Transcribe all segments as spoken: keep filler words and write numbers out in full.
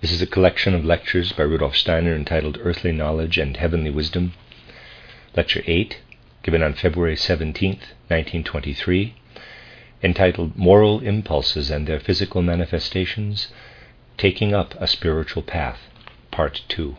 This is a collection of lectures by Rudolf Steiner entitled Earthly Knowledge and Heavenly Wisdom. Lecture eight, given on February seventeenth, nineteen twenty-three, entitled Moral Impulses and Their Physical Manifestations, Taking Up a Spiritual Path, Part two.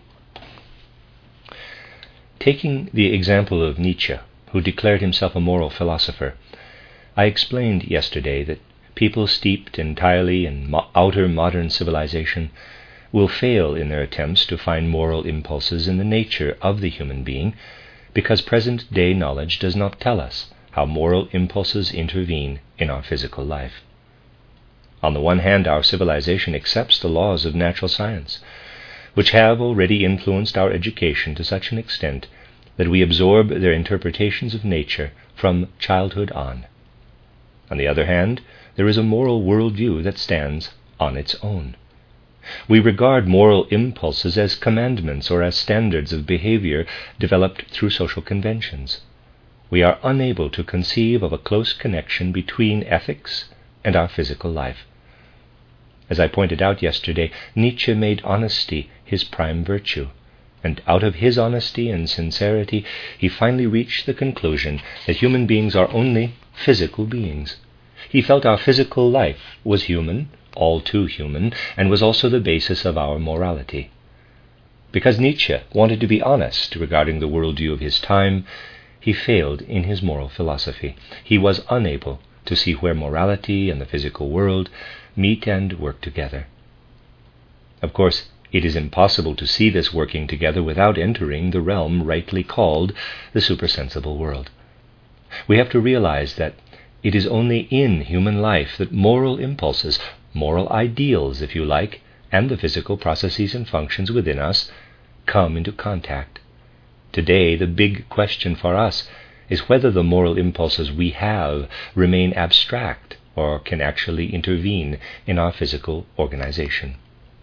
Taking the example of Nietzsche, who declared himself a moral philosopher, I explained yesterday that people steeped entirely in mo- outer modern civilization will fail in their attempts to find moral impulses in the nature of the human being, because present-day knowledge does not tell us how moral impulses intervene in our physical life. On the one hand, our civilization accepts the laws of natural science, which have already influenced our education to such an extent that we absorb their interpretations of nature from childhood on. On the other hand, there is a moral worldview that stands on its own. We regard moral impulses as commandments or as standards of behavior developed through social conventions. We are unable to conceive of a close connection between ethics and our physical life. As I pointed out yesterday, Nietzsche made honesty his prime virtue, and out of his honesty and sincerity he finally reached the conclusion that human beings are only physical beings. He felt our physical life was human, all too human, and was also the basis of our morality. Because Nietzsche wanted to be honest regarding the worldview of his time, he failed in his moral philosophy. He was unable to see where morality and the physical world meet and work together. Of course, it is impossible to see this working together without entering the realm rightly called the supersensible world. We have to realize that it is only in human life that moral impulses, moral ideals, if you like, and the physical processes and functions within us come into contact. Today, the big question for us is whether the moral impulses we have remain abstract or can actually intervene in our physical organization.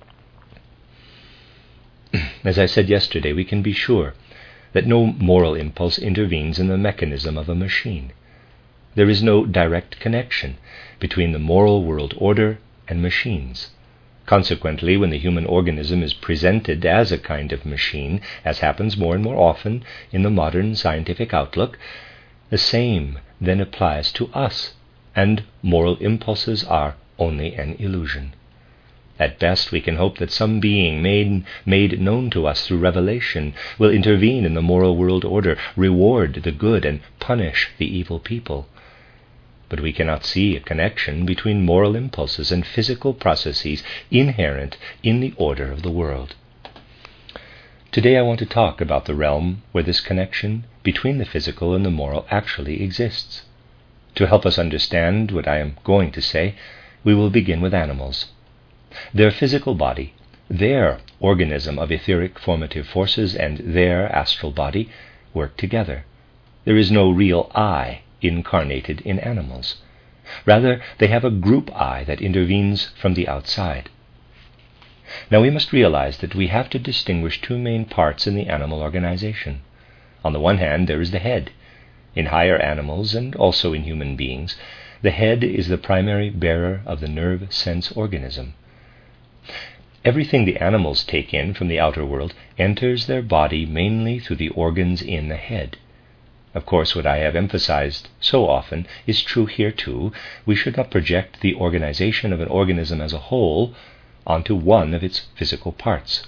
As I said yesterday, we can be sure that no moral impulse intervenes in the mechanism of a machine. There is no direct connection between the moral world order and machines. Consequently, when the human organism is presented as a kind of machine, as happens more and more often in the modern scientific outlook, the same then applies to us, and moral impulses are only an illusion. At best, we can hope that some being made, made known to us through revelation will intervene in the moral world order, reward the good, and punish the evil people. But we cannot see a connection between moral impulses and physical processes inherent in the order of the world. Today I want to talk about the realm where this connection between the physical and the moral actually exists. To help us understand what I am going to say, we will begin with animals. Their physical body, their organism of etheric formative forces, and their astral body work together. There is no real I incarnated in animals. Rather, they have a group I that intervenes from the outside. Now we must realize that we have to distinguish two main parts in the animal organization. On the one hand, there is the head. In higher animals, and also in human beings, the head is the primary bearer of the nerve sense organism. Everything the animals take in from the outer world enters their body mainly through the organs in the head. Of course, what I have emphasized so often is true here too. We should not project the organization of an organism as a whole onto one of its physical parts.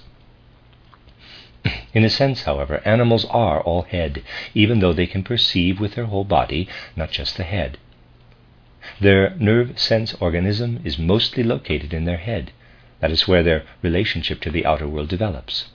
In a sense, however, animals are all head, even though they can perceive with their whole body, not just the head. Their nerve sense organism is mostly located in their head. That is where their relationship to the outer world develops.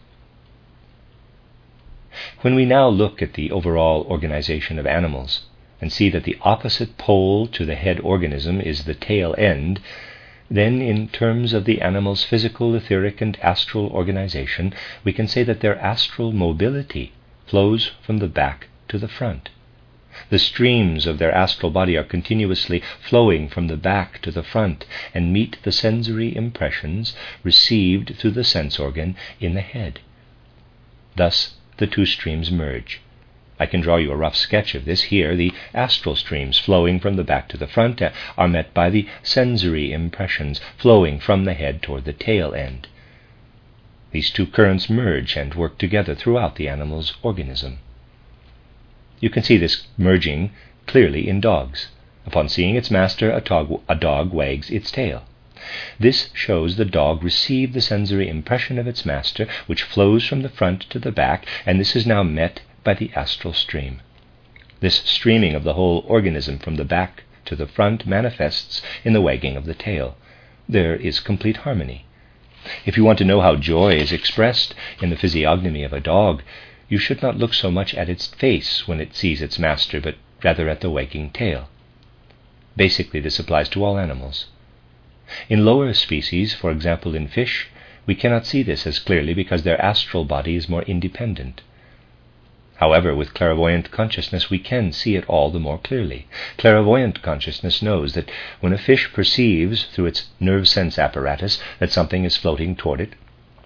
When we now look at the overall organization of animals and see that the opposite pole to the head organism is the tail end, then in terms of the animal's physical, etheric, and astral organization, we can say that their astral mobility flows from the back to the front. The streams of their astral body are continuously flowing from the back to the front and meet the sensory impressions received through the sense organ in the head. Thus, the two streams merge. I can draw you a rough sketch of this here. The astral streams flowing from the back to the front are met by the sensory impressions flowing from the head toward the tail end. These two currents merge and work together throughout the animal's organism. You can see this merging clearly in dogs. Upon seeing its master, a dog, a dog wags its tail. This shows the dog received the sensory impression of its master, which flows from the front to the back, and this is now met by the astral stream. This streaming of the whole organism from the back to the front manifests in the wagging of the tail. There is complete harmony. If you want to know how joy is expressed in the physiognomy of a dog, you should not look so much at its face when it sees its master, but rather at the wagging tail. Basically, this applies to all animals. In lower species, for example in fish, we cannot see this as clearly because their astral body is more independent. However, with clairvoyant consciousness we can see it all the more clearly. Clairvoyant consciousness knows that when a fish perceives through its nerve sense apparatus that something is floating toward it,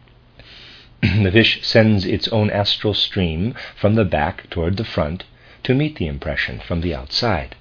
the fish sends its own astral stream from the back toward the front to meet the impression from the outside.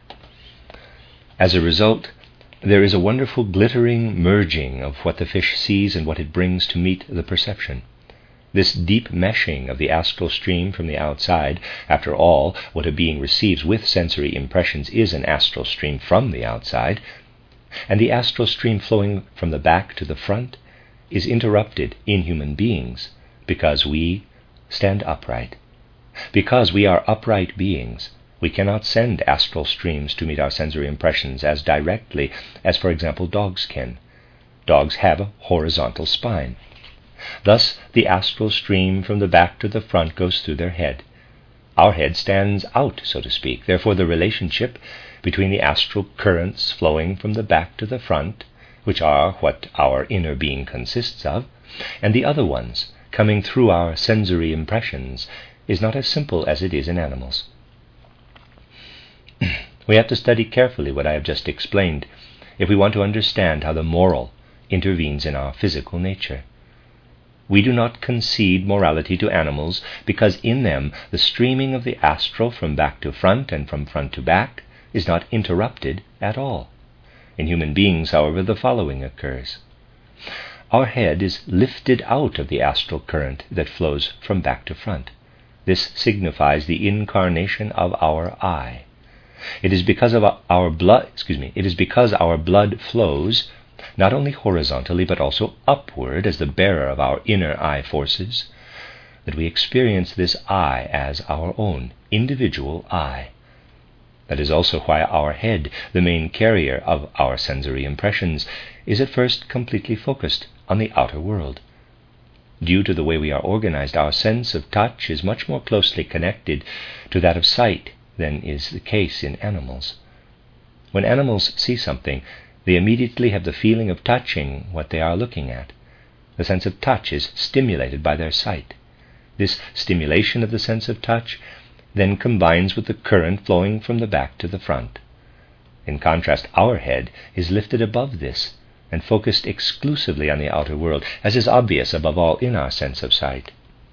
As a result, there is a wonderful glittering merging of what the fish sees and what it brings to meet the perception. This deep meshing of the astral stream from the outside, after all, what a being receives with sensory impressions is an astral stream from the outside, and the astral stream flowing from the back to the front is interrupted in human beings because we stand upright. Because we are upright beings, we cannot send astral streams to meet our sensory impressions as directly as, for example, dogs can. Dogs have a horizontal spine. Thus, the astral stream from the back to the front goes through their head. Our head stands out, so to speak. Therefore, the relationship between the astral currents flowing from the back to the front, which are what our inner being consists of, and the other ones coming through our sensory impressions is not as simple as it is in animals. We have to study carefully what I have just explained if we want to understand how the moral intervenes in our physical nature. We do not concede morality to animals because in them the streaming of the astral from back to front and from front to back is not interrupted at all. In human beings, however, the following occurs. Our head is lifted out of the astral current that flows from back to front. This signifies the incarnation of our I. It is because of our blood, excuse me, it is because our blood flows not only horizontally but also upward as the bearer of our inner I forces, that we experience this I as our own individual I. That is also why our head, the main carrier of our sensory impressions, is at first completely focused on the outer world. Due to the way we are organized, our sense of touch is much more closely connected to that of sight than is the case in animals. When animals see something, they immediately have the feeling of touching what they are looking at. The sense of touch is stimulated by their sight. This stimulation of the sense of touch then combines with the current flowing from the back to the front. In contrast, our head is lifted above this and focused exclusively on the outer world, as is obvious above all in our sense of sight.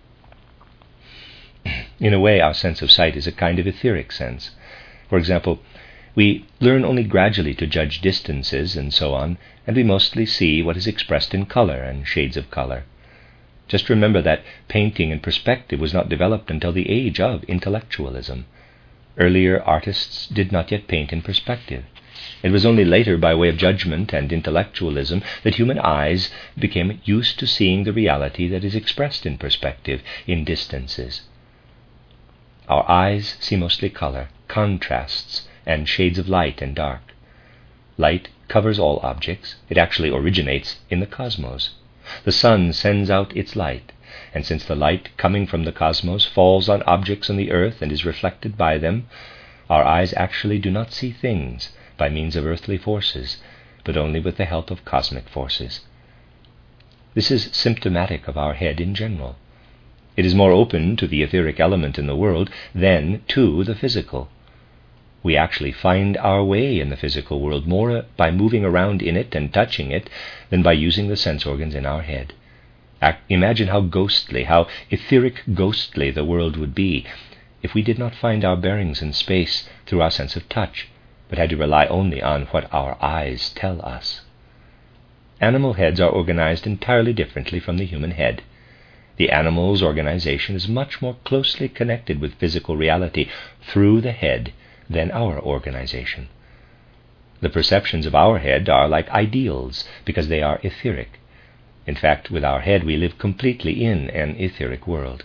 In a way, our sense of sight is a kind of etheric sense. For example, we learn only gradually to judge distances and so on, and we mostly see what is expressed in color and shades of color. Just remember that painting in perspective was not developed until the age of intellectualism. Earlier artists did not yet paint in perspective. It was only later, by way of judgment and intellectualism, that human eyes became used to seeing the reality that is expressed in perspective, in distances. Our eyes see mostly color, contrasts, and shades of light and dark. Light covers all objects. It actually originates in the cosmos. The sun sends out its light, and since the light coming from the cosmos falls on objects on the earth and is reflected by them, our eyes actually do not see things by means of earthly forces, but only with the help of cosmic forces. This is symptomatic of our head in general. It is more open to the etheric element in the world than to the physical. We actually find our way in the physical world more by moving around in it and touching it than by using the sense organs in our head. Act, imagine how ghostly, how etheric ghostly the world would be if we did not find our bearings in space through our sense of touch, but had to rely only on what our eyes tell us. animal heads are organized entirely differently from the human head. The animal's organization is much more closely connected with physical reality through the head than our organization. The perceptions of our head are like ideals because they are etheric. In fact, with our head we live completely in an etheric world.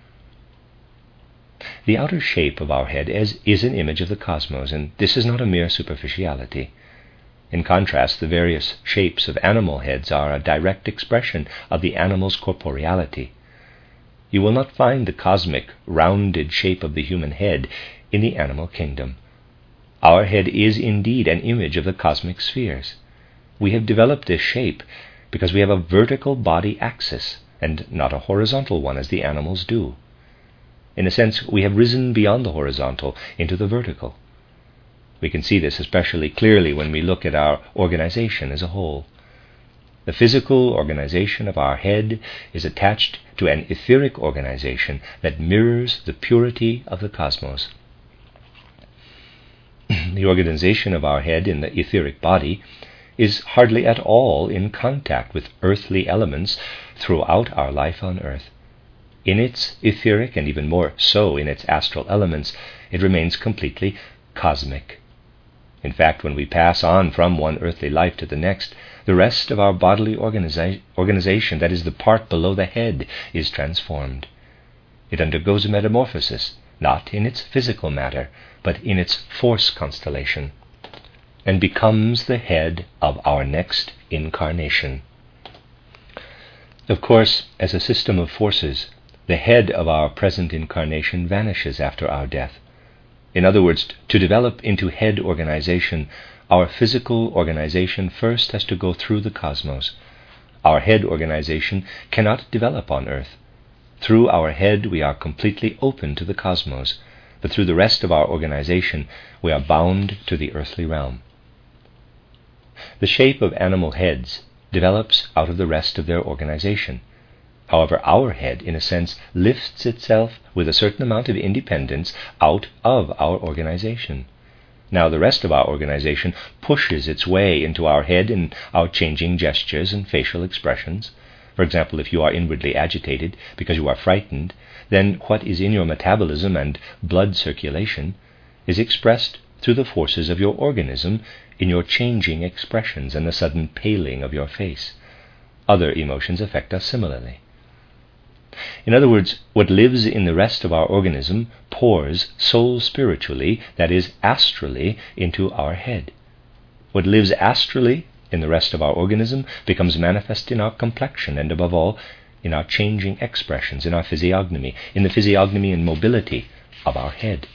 The outer shape of our head is, is an image of the cosmos, and this is not a mere superficiality. In contrast, the various shapes of animal heads are a direct expression of the animal's corporeality. You will not find the cosmic, rounded shape of the human head in the animal kingdom. Our head is indeed an image of the cosmic spheres. We have developed this shape because we have a vertical body axis and not a horizontal one as the animals do. In a sense, we have risen beyond the horizontal into the vertical. We can see this especially clearly when we look at our organization as a whole. The physical organization of our head is attached to an etheric organization that mirrors the purity of the cosmos. The organization of our head in the etheric body is hardly at all in contact with earthly elements throughout our life on earth. In its etheric, and even more so in its astral elements, it remains completely cosmic. In fact, when we pass on from one earthly life to the next, the rest of our bodily organiza- organization, that is the part below the head, is transformed. It undergoes a metamorphosis, not in its physical matter, but in its force constellation, and becomes the head of our next incarnation. Of course, as a system of forces, the head of our present incarnation vanishes after our death. In other words, to develop into head organization, our physical organization first has to go through the cosmos. Our head organization cannot develop on earth. Through our head we are completely open to the cosmos, but through the rest of our organization we are bound to the earthly realm. The shape of animal heads develops out of the rest of their organization. However, our head, in a sense, lifts itself with a certain amount of independence out of our organization. Now the rest of our organization pushes its way into our head in our changing gestures and facial expressions. For example, if you are inwardly agitated because you are frightened, then what is in your metabolism and blood circulation is expressed through the forces of your organism in your changing expressions and the sudden paling of your face. Other emotions affect us similarly. In other words, what lives in the rest of our organism pours soul-spiritually, that is, astrally, into our head. What lives astrally in the rest of our organism becomes manifest in our complexion and, above all, in our changing expressions, in our physiognomy, in the physiognomy and mobility of our head.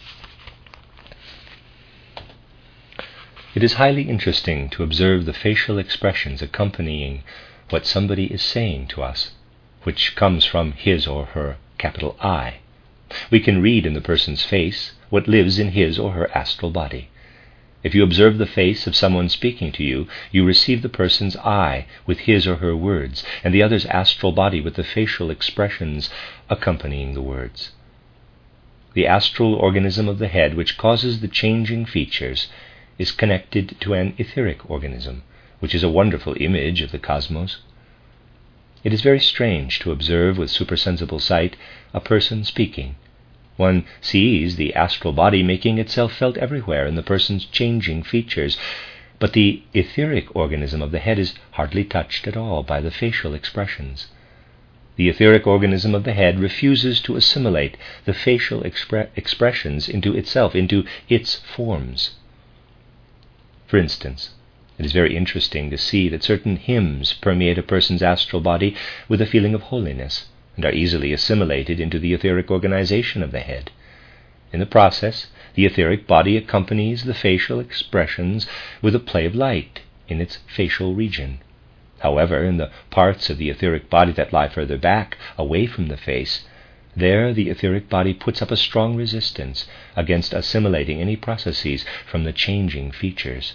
It is highly interesting to observe the facial expressions accompanying what somebody is saying to us, which comes from his or her capital I. We can read in the person's face what lives in his or her astral body. If you observe the face of someone speaking to you, you receive the person's I with his or her words, and the other's astral body with the facial expressions accompanying the words. The astral organism of the head, which causes the changing features, is connected to an etheric organism, which is a wonderful image of the cosmos. It is very strange to observe with supersensible sight a person speaking. One sees the astral body making itself felt everywhere in the person's changing features, but the etheric organism of the head is hardly touched at all by the facial expressions. The etheric organism of the head refuses to assimilate the facial expre- expressions into itself, into its forms. For instance, it is very interesting to see that certain hymns permeate a person's astral body with a feeling of holiness and are easily assimilated into the etheric organization of the head. In the process, the etheric body accompanies the facial expressions with a play of light in its facial region. However, in the parts of the etheric body that lie further back, away from the face, there the etheric body puts up a strong resistance against assimilating any processes from the changing features.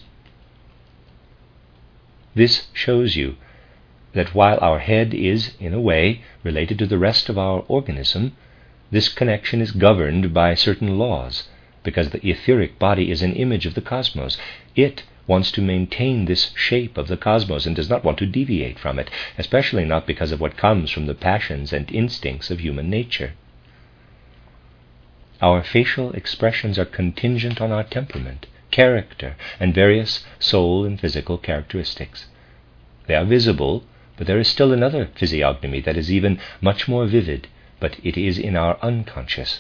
This shows you that while our head is, in a way, related to the rest of our organism, this connection is governed by certain laws, because the etheric body is an image of the cosmos. It wants to maintain this shape of the cosmos and does not want to deviate from it, especially not because of what comes from the passions and instincts of human nature. Our facial expressions are contingent on our temperament, character, and various soul and physical characteristics. They are visible, but there is still another physiognomy that is even much more vivid, but it is in our unconscious.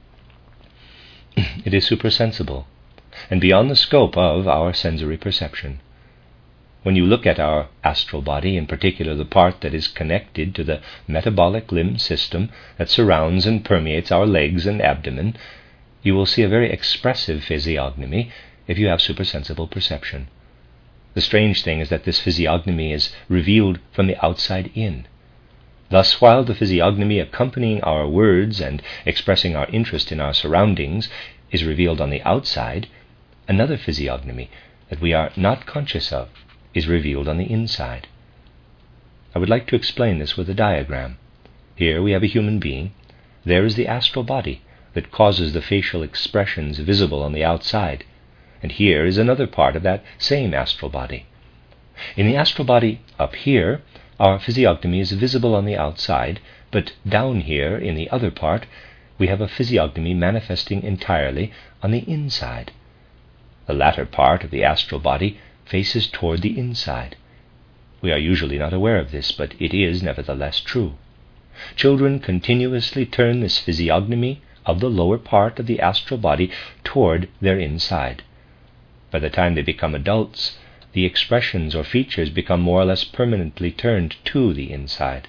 It is supersensible, and beyond the scope of our sensory perception. When you look at our astral body, in particular the part that is connected to the metabolic limb system that surrounds and permeates our legs and abdomen, you will see a very expressive physiognomy if you have supersensible perception. The strange thing is that this physiognomy is revealed from the outside in. Thus, while the physiognomy accompanying our words and expressing our interest in our surroundings is revealed on the outside, another physiognomy that we are not conscious of is revealed on the inside. I would like to explain this with a diagram. Here we have a human being. There is the astral body that causes the facial expressions visible on the outside. And here is another part of that same astral body. In the astral body up here, our physiognomy is visible on the outside, but down here in the other part, we have a physiognomy manifesting entirely on the inside. The latter part of the astral body faces toward the inside. We are usually not aware of this, but it is nevertheless true. Children continuously turn this physiognomy of the lower part of the astral body toward their inside. By the time they become adults, the expressions or features become more or less permanently turned to the inside.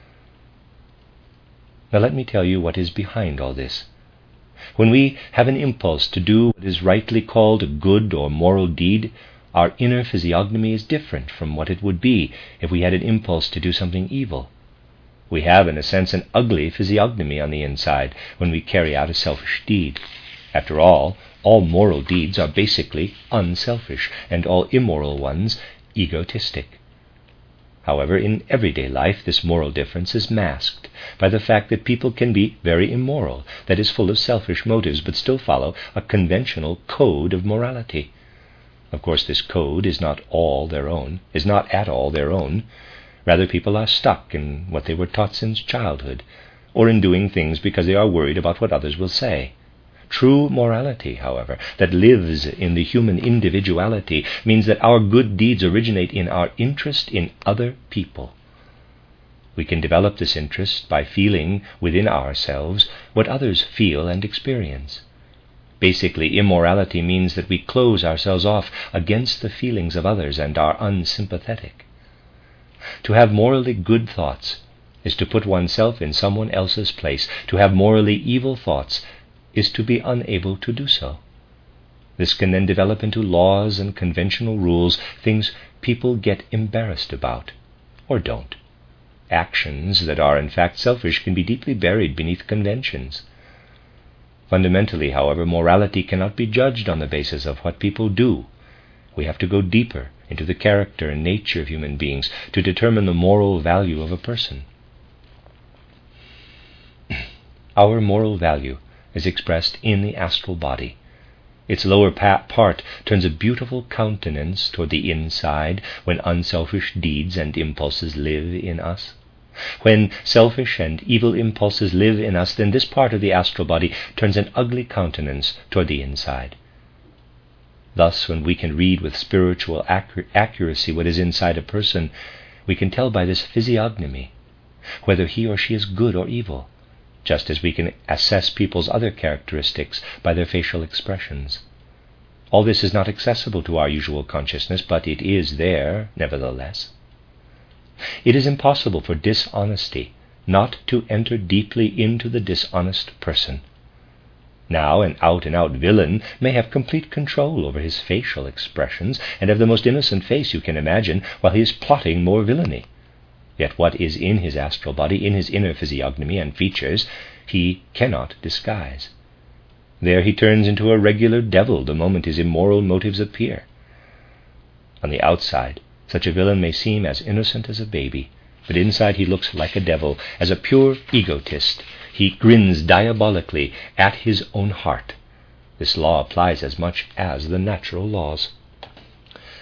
Now let me tell you what is behind all this. When we have an impulse to do what is rightly called a good or moral deed, our inner physiognomy is different from what it would be if we had an impulse to do something evil. We have, in a sense, an ugly physiognomy on the inside when we carry out a selfish deed. After all, all moral deeds are basically unselfish, and all immoral ones egotistic. However, in everyday life, this moral difference is masked by the fact that people can be very immoral, that is, full of selfish motives, but still follow a conventional code of morality. Of course, this code is not all their own, is not at all their own. Rather, people are stuck in what they were taught since childhood, or in doing things because they are worried about what others will say. True morality, however, that lives in the human individuality, means that our good deeds originate in our interest in other people. We can develop this interest by feeling within ourselves what others feel and experience. Basically, immorality means that we close ourselves off against the feelings of others and are unsympathetic. To have morally good thoughts is to put oneself in someone else's place. To have morally evil thoughts is to be unable to do so. This can then develop into laws and conventional rules, things people get embarrassed about, or don't. Actions that are in fact selfish can be deeply buried beneath conventions. Fundamentally, however, morality cannot be judged on the basis of what people do. We have to go deeper into the character and nature of human beings to determine the moral value of a person. Our moral value is expressed in the astral body. Its lower part turns a beautiful countenance toward the inside when unselfish deeds and impulses live in us. When selfish and evil impulses live in us, then this part of the astral body turns an ugly countenance toward the inside. Thus, when we can read with spiritual accur- accuracy what is inside a person, we can tell by this physiognomy whether he or she is good or evil, just as we can assess people's other characteristics by their facial expressions. All this is not accessible to our usual consciousness, but it is there, nevertheless. It is impossible for dishonesty not to enter deeply into the dishonest person. Now, an out-and-out villain may have complete control over his facial expressions and have the most innocent face you can imagine while he is plotting more villainy. Yet what is in his astral body, in his inner physiognomy and features, he cannot disguise. There he turns into a regular devil the moment his immoral motives appear. On the outside, such a villain may seem as innocent as a baby, but inside he looks like a devil. As a pure egotist, he grins diabolically at his own heart. This law applies as much as the natural laws.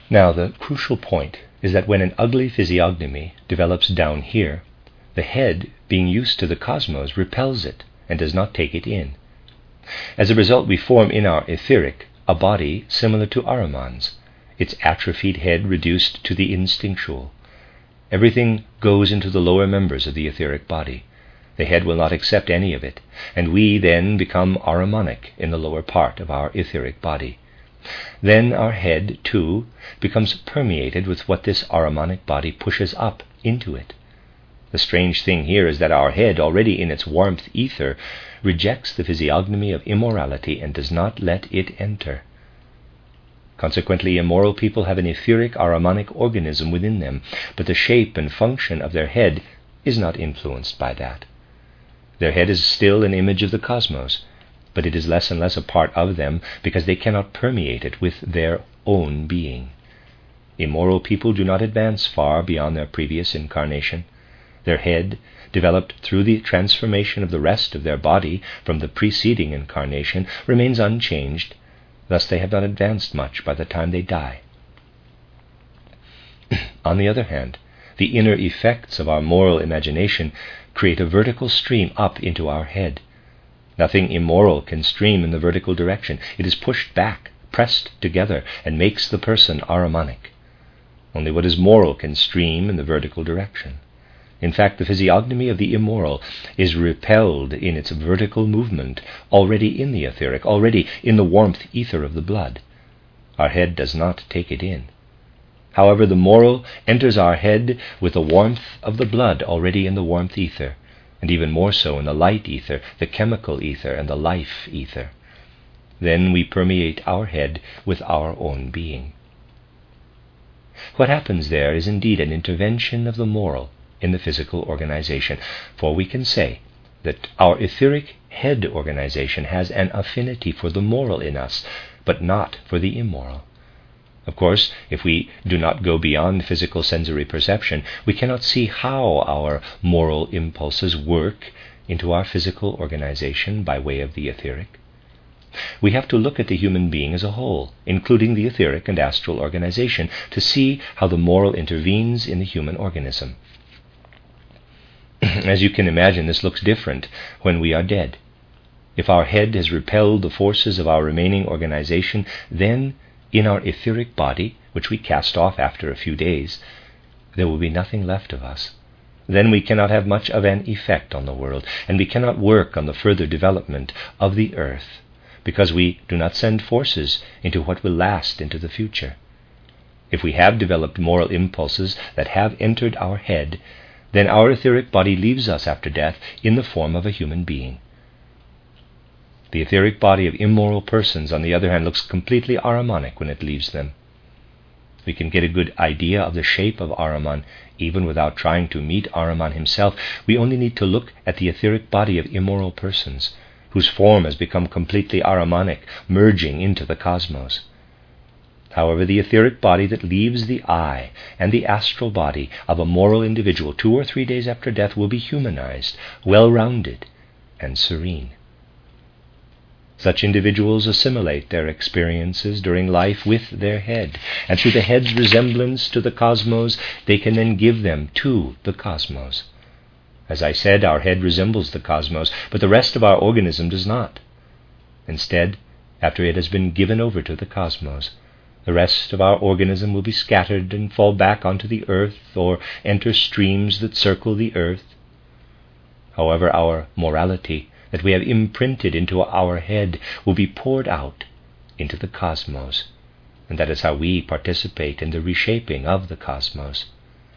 Now, the crucial point is that when an ugly physiognomy develops down here, the head, being used to the cosmos, repels it and does not take it in. As a result, we form in our etheric a body similar to Ahriman's, its atrophied head reduced to the instinctual. Everything goes into the lower members of the etheric body. The head will not accept any of it, and we then become Ahrimanic in the lower part of our etheric body. Then our head, too, becomes permeated with what this Ahrimanic body pushes up into it. The strange thing here is that our head, already in its warmth ether, rejects the physiognomy of immorality and does not let it enter. Consequently, immoral people have an etheric Ahrimanic organism within them, but the shape and function of their head is not influenced by that. Their head is still an image of the cosmos, but it is less and less a part of them because they cannot permeate it with their own being. Immoral people do not advance far beyond their previous incarnation. Their head, developed through the transformation of the rest of their body from the preceding incarnation, remains unchanged. Thus they have not advanced much by the time they die. On the other hand, the inner effects of our moral imagination create a vertical stream up into our head. Nothing immoral can stream in the vertical direction. It is pushed back, pressed together, and makes the person Ahrimanic. Only what is moral can stream in the vertical direction. In fact, the physiognomy of the immoral is repelled in its vertical movement already in the etheric, already in the warmth ether of the blood. Our head does not take it in. However, the moral enters our head with the warmth of the blood already in the warmth ether, and even more so in the light ether, the chemical ether, and the life ether. Then we permeate our head with our own being. What happens there is indeed an intervention of the moral in the physical organization, for we can say that our etheric head organization has an affinity for the moral in us, but not for the immoral. Of course, if we do not go beyond physical sensory perception, we cannot see how our moral impulses work into our physical organization by way of the etheric. We have to look at the human being as a whole, including the etheric and astral organization, to see how the moral intervenes in the human organism. As you can imagine, this looks different when we are dead. If our head has repelled the forces of our remaining organization, then in our etheric body, which we cast off after a few days, there will be nothing left of us. Then we cannot have much of an effect on the world, and we cannot work on the further development of the earth, because we do not send forces into what will last into the future. If we have developed moral impulses that have entered our head, then our etheric body leaves us after death in the form of a human being. The etheric body of immoral persons, on the other hand, looks completely Ahrimanic when it leaves them. We can get a good idea of the shape of Ahriman even without trying to meet Ahriman himself. We only need to look at the etheric body of immoral persons, whose form has become completely Ahrimanic, merging into the cosmos. However, the etheric body that leaves the eye and the astral body of a moral individual two or three days after death will be humanized, well-rounded, and serene. Such individuals assimilate their experiences during life with their head, and through the head's resemblance to the cosmos, they can then give them to the cosmos. As I said, our head resembles the cosmos, but the rest of our organism does not. Instead, after it has been given over to the cosmos, the rest of our organism will be scattered and fall back onto the earth or enter streams that circle the earth. However, our morality that we have imprinted into our head will be poured out into the cosmos, and that is how we participate in the reshaping of the cosmos.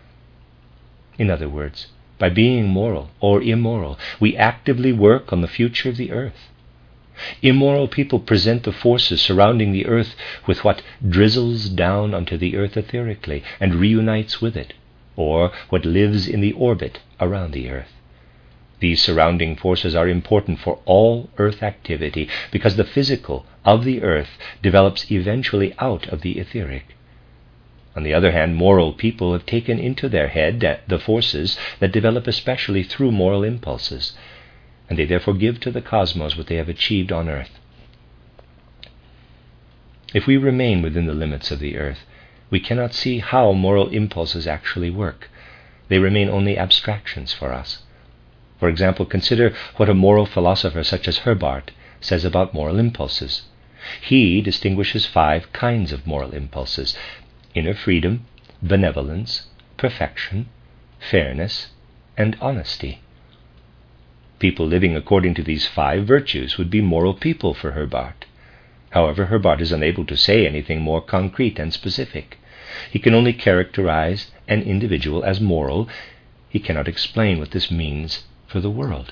In other words, by being moral or immoral, we actively work on the future of the earth. Immoral people present the forces surrounding the earth with what drizzles down onto the earth etherically and reunites with it, or what lives in the orbit around the earth. These surrounding forces are important for all earth activity because the physical of the earth develops eventually out of the etheric. On the other hand, moral people have taken into their head the forces that develop especially through moral impulses, and they therefore give to the cosmos what they have achieved on earth. If we remain within the limits of the earth, we cannot see how moral impulses actually work. They remain only abstractions for us. For example, consider what a moral philosopher such as Herbart says about moral impulses. He distinguishes five kinds of moral impulses: inner freedom, benevolence, perfection, fairness, and honesty. People living according to these five virtues would be moral people for Herbart. However, Herbart is unable to say anything more concrete and specific. He can only characterize an individual as moral. He cannot explain what this means for the world.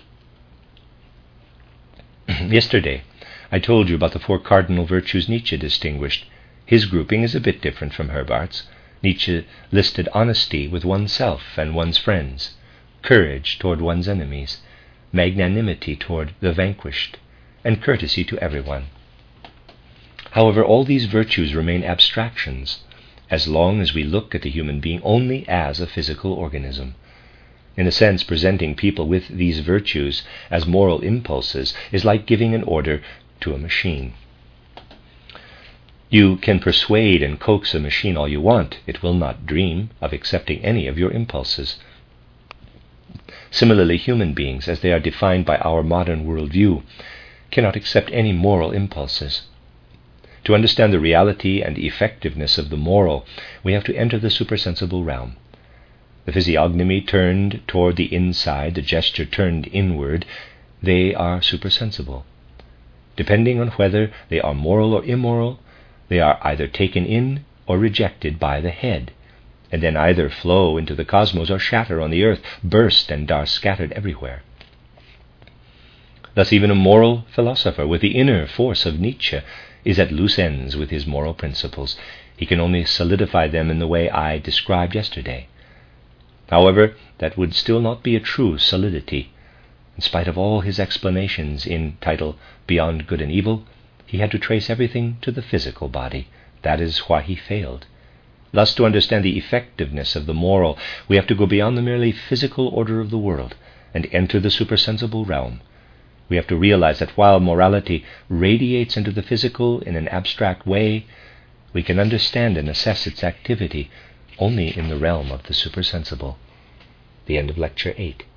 Yesterday, I told you about the four cardinal virtues Nietzsche distinguished. His grouping is a bit different from Herbart's. Nietzsche listed honesty with oneself and one's friends, courage toward one's enemies, magnanimity toward the vanquished, and courtesy to everyone. However, all these virtues remain abstractions as long as we look at the human being only as a physical organism. In a sense, presenting people with these virtues as moral impulses is like giving an order to a machine. You can persuade and coax a machine all you want. It will not dream of accepting any of your impulses. Similarly, human beings, as they are defined by our modern worldview, cannot accept any moral impulses. To understand the reality and effectiveness of the moral, we have to enter the supersensible realm. The physiognomy turned toward the inside, the gesture turned inward, they are supersensible. Depending on whether they are moral or immoral, they are either taken in or rejected by the head, and then either flow into the cosmos or shatter on the earth, burst and are scattered everywhere. Thus even a moral philosopher with the inner force of Nietzsche is at loose ends with his moral principles. He can only solidify them in the way I described yesterday. However, that would still not be a true solidity. In spite of all his explanations in title Beyond Good and Evil, he had to trace everything to the physical body. That is why he failed. Thus, to understand the effectiveness of the moral, we have to go beyond the merely physical order of the world and enter the supersensible realm. We have to realize that while morality radiates into the physical in an abstract way, we can understand and assess its activity only in the realm of the supersensible. The end of Lecture eight.